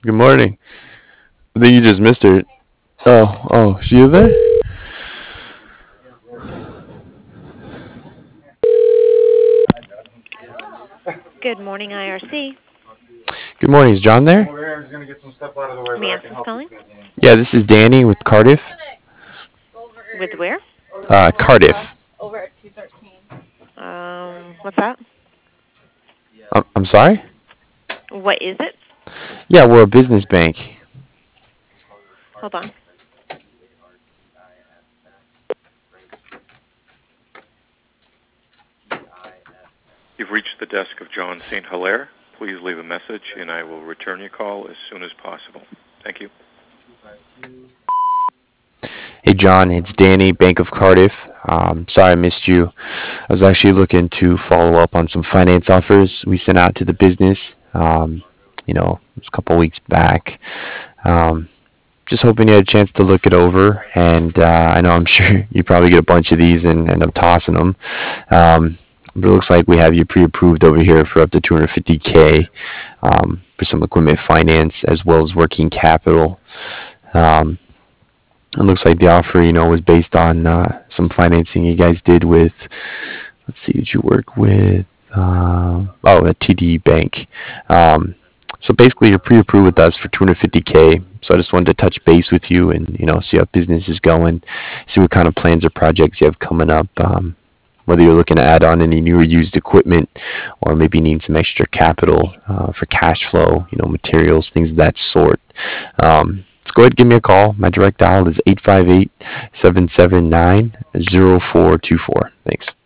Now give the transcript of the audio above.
Good morning. I think you just missed her. Oh, she is there? Good morning, IRC. Good morning. Is John there? Manson's calling. Yeah, this is Danny with Cardiff. With where? Cardiff. What's that? I'm sorry? What is it? Yeah, we're a business bank. Hold on. You've reached the desk of John St. Hilaire. Please leave a message and I will return your call as soon as possible. Thank you. Hey, John, it's Danny, Bank of Cardiff. Sorry I missed you. I was actually looking to follow up on some finance offers we sent out to the business, it was a couple weeks back. Um, just hoping you had a chance to look it over. And I know I'm sure you probably get a bunch of these and end up tossing them. But it looks like we have you pre-approved over here for up to 250K for some equipment finance as well as working capital. Um, it looks like the offer, was based on some financing you guys did with. Let's see, did you work with? At TD Bank. Um, so basically, you're pre-approved with us for 250K. So I just wanted to touch base with you and see how business is going, see what kind of plans or projects you have coming up. Whether you're looking to add on any new or used equipment, or maybe need some extra capital for cash flow, materials, things of that sort. So go ahead and give me a call. My direct dial is 858-779-0424. Thanks.